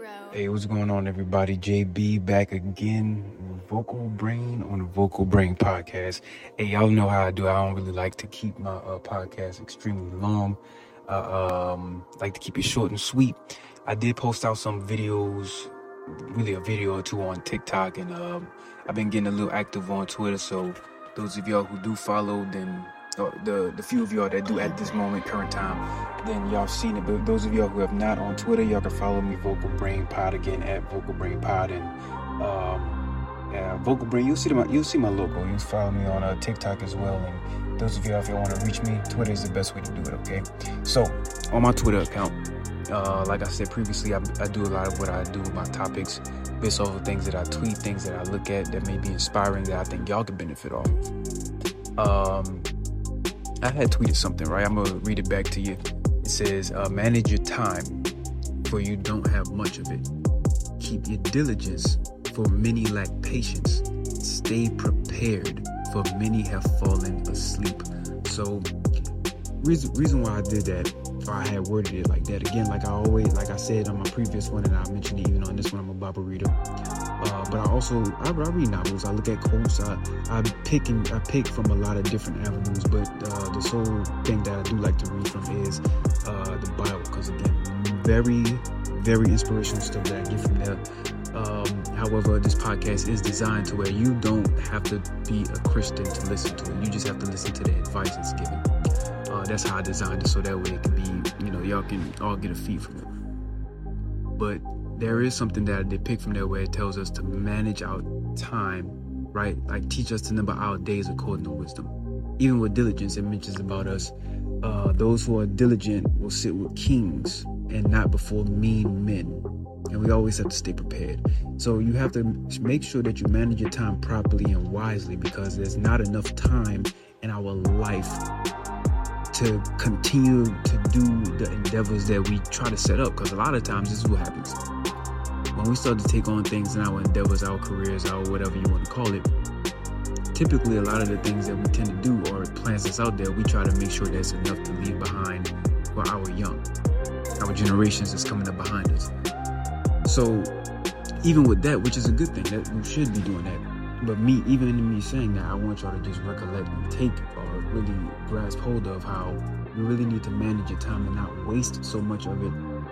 Hey, what's going on, everybody? JB back again, Vocal Brain on the Vocal Brain podcast. Hey, y'all know how I do. I don't really like to keep my podcast extremely long. Like to keep it short and sweet. I did post out some videos, really a video or two on TikTok, and I've been getting a little active on Twitter. So those of y'all who do follow, then the few of y'all that do at this moment, current time, then y'all seen it. But those of y'all who have not on Twitter, y'all can follow me, Vocal Brain Pod, again at Vocal Brain Pod, and Vocal Brain. You'll see my logo. You follow me on TikTok as well. And those of y'all, if y'all want to reach me, Twitter is the best way to do it. Okay, so on my Twitter account, like I said previously, I do a lot of what I do with my topics based off of things that I tweet, things that I look at that may be inspiring, that I think y'all could benefit off of. I had tweeted something, right? I'm going to read it back to you. It says, manage your time, for you don't have much of it. Keep your diligence, for many lack patience. Stay prepared, for many have fallen asleep. So, reason why I did that, or I had worded it like that, again, like I said on my previous one, and I mentioned it even on this one, I'm a Bible reader. But I read novels, I look at quotes, I pick from a lot of different avenues, but the sole thing that I do like to read from is the Bible, because again, very, very inspirational stuff that I get from there. However, this podcast is designed to where you don't have to be a Christian to listen to it. You just have to listen to the advice it's given. That's how I designed it, so that way it can be, y'all can all get a feed from it. But there is something that I did pick from there where it tells us to manage our time, right? Like teach us to number our days according to wisdom. Even with diligence, it mentions about us. Those who are diligent will sit with kings and not before mean men. And we always have to stay prepared. So you have to make sure that you manage your time properly and wisely, because there's not enough time in our life to continue to do the endeavors that we try to set up. Because a lot of times this is what happens. When we start to take on things in our endeavors, our careers, our whatever you want to call it, typically a lot of the things that we tend to do or plans that's out there, we try to make sure there's enough to leave behind for our young, our generations that's coming up behind us. So even with that, which is a good thing, that we should be doing that. But even in me saying that, I want y'all to just recollect and take or really grasp hold of how you really need to manage your time and not waste so much of it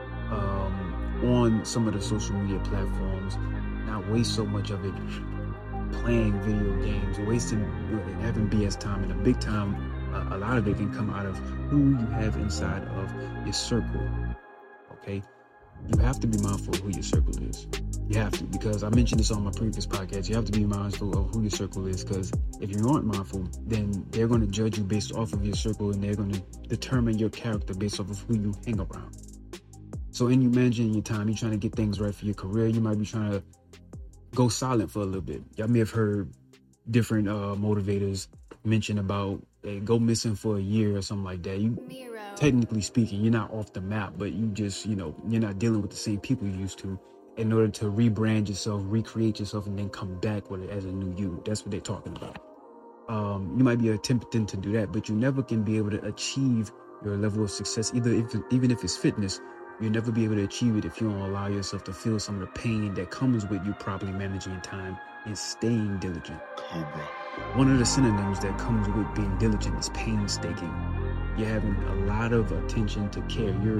on some of the social media platforms, not waste so much of it playing video games, wasting and having BS time. And a big time, a lot of it can come out of who you have inside of your circle. Okay, you have to be mindful of who your circle is. You have to, because I mentioned this on my previous podcast. You have to be mindful of who your circle is, because if you aren't mindful, then they're going to judge you based off of your circle, and they're going to determine your character based off of who you hang around. So in you managing your time, you're trying to get things right for your career. You might be trying to go silent for a little bit. Y'all may have heard different motivators mention about go missing for a year or something like that. Technically speaking, you're not off the map, but you just, you're not dealing with the same people you used to, in order to rebrand yourself, recreate yourself, and then come back with it as a new you. That's what they're talking about. You might be attempting to do that, but you never can be able to achieve your level of success, even if it's fitness. You'll never be able to achieve it if you don't allow yourself to feel some of the pain that comes with you properly managing your time and staying diligent. One of the synonyms that comes with being diligent is painstaking. You're having a lot of attention to care. You're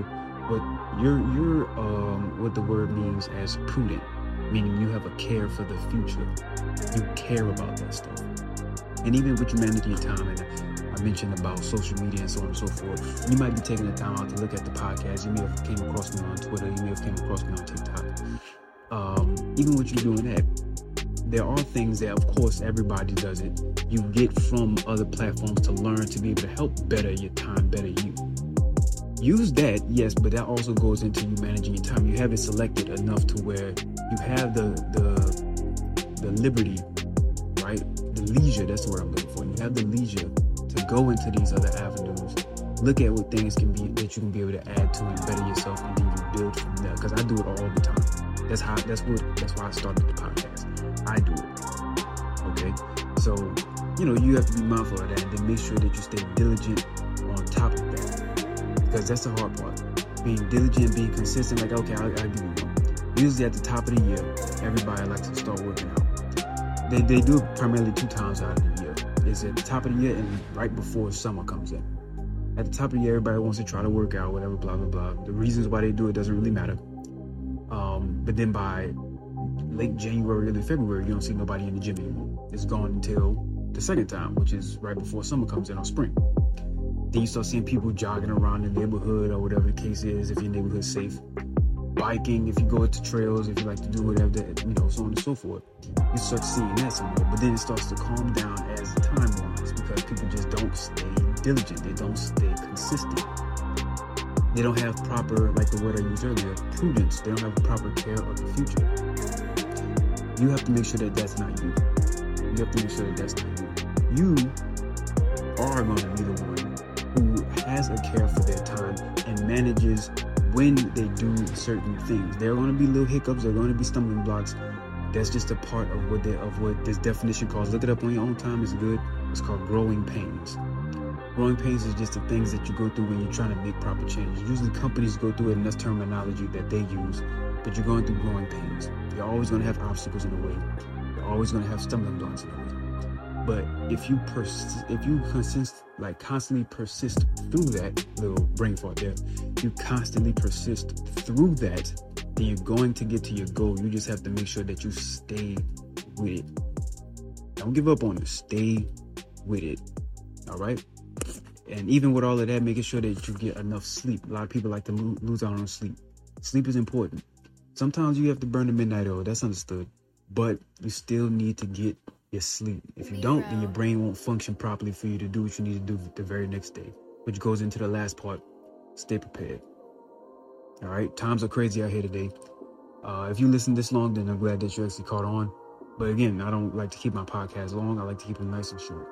what the word means as prudent, meaning you have a care for the future. You care about that stuff. And even with you managing your time, and I mentioned about social media and so on and so forth, you might be taking the time out to look at the podcast. You may have came across me on Twitter. You may have came across me on TikTok. Even with you doing that, there are things that, of course, everybody does it. You get from other platforms to learn to be able to help better your time, better you. Use that, yes, but that also goes into you managing your time. You have it selected enough to where you have the liberty, right? The leisure, that's the word I'm looking for. You have the leisure to go into these other avenues, look at what things can be that you can be able to add to and better yourself, and then you build from there. Because I do it all the time. That's why I started the podcast. I do it. Okay? So, you have to be mindful of that, and then make sure that you stay diligent on top of that. Because that's the hard part. Being diligent, being consistent, like, okay, I'll give you one. Usually at the top of the year, everybody likes to start working out. They do it primarily 2 times out of the year. It's at the top of the year and right before summer comes in. At the top of the year, everybody wants to try to work out, whatever, blah, blah, blah. The reasons why they do it doesn't really matter. But then by late January, early February, you don't see nobody in the gym anymore. It's gone until the second time, which is right before summer comes in or spring. Then you start seeing people jogging around the neighborhood or whatever the case is, if your neighborhood's safe. Biking, if you go to trails, if you like to do whatever, so on and so forth. You start seeing that somewhere. But then it starts to calm down as time runs because people just don't stay diligent. They don't stay consistent. They don't have proper, like the word I used earlier, prudence. They don't have proper care of the future. You have to make sure that that's not you. You have to make sure that that's not you. You are going to be the one who has a care for their time and manages when they do certain things. There are going to be little hiccups. There are going to be stumbling blocks. That's just a part of what this definition calls. Look it up on your own time. It's good. It's called growing pains. Growing pains is just the things that you go through when you're trying to make proper changes. Usually companies go through it, and that's terminology that they use. But you're going through growing pains. You're always going to have obstacles in the way. You're always going to have stumbling blocks in the way. But if you constantly persist through that, little brain fart there, you constantly persist through that, then you're going to get to your goal. You just have to make sure that you stay with it. Don't give up on it. Stay with it. All right? And even with all of that, making sure that you get enough sleep. A lot of people like to lose out on sleep. Sleep is important. Sometimes you have to burn the midnight oil. That's understood. But you still need to get your sleep. If you don't, then your brain won't function properly for you to do what you need to do the very next day, which goes into the last part. Stay prepared. All right. Times are crazy out here today. If you listen this long, then I'm glad that you actually caught on. But again, I don't like to keep my podcast long. I like to keep them nice and short.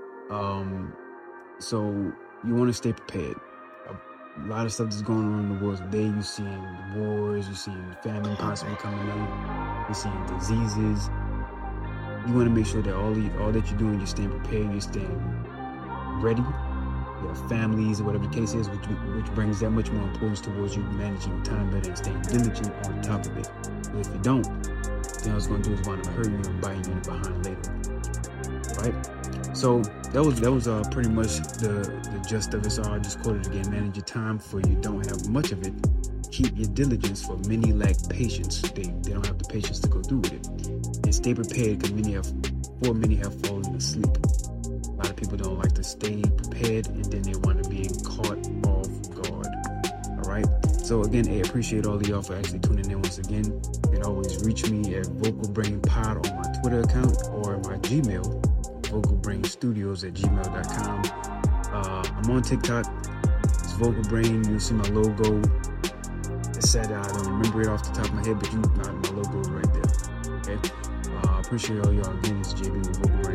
So you want to stay prepared. A lot of stuff that's going on in the world today. You're seeing wars. You're seeing famine possibly coming in. You're seeing diseases. You want to make sure that all that you're doing, you're staying prepared, you're staying ready. You have families or whatever the case is, which brings that much more importance towards you managing your time better and staying diligent on top of it. But if you don't, then all it's going to do is wind up hurting you and biting you in the behind later. All right? So that was pretty much the gist of it. So I just quoted again: manage your time, for you don't have much of it. Keep your diligence, for many lack patience. They don't have the patience to go through with it. And stay prepared, because many have fallen asleep. A lot of people don't like to stay prepared, and then they want to be caught off guard. All right. So again, I appreciate all of y'all for actually tuning in once again. You can always reach me at Vocal Brain Pod on my Twitter account or my Gmail, vocalbrainstudios@gmail.com. I'm on TikTok. It's Vocal Brain. You'll see my logo. It's sad that I don't remember it off the top of my head, but my logo is right there. Okay. I appreciate all y'all again. It's JB with Vocal Brain.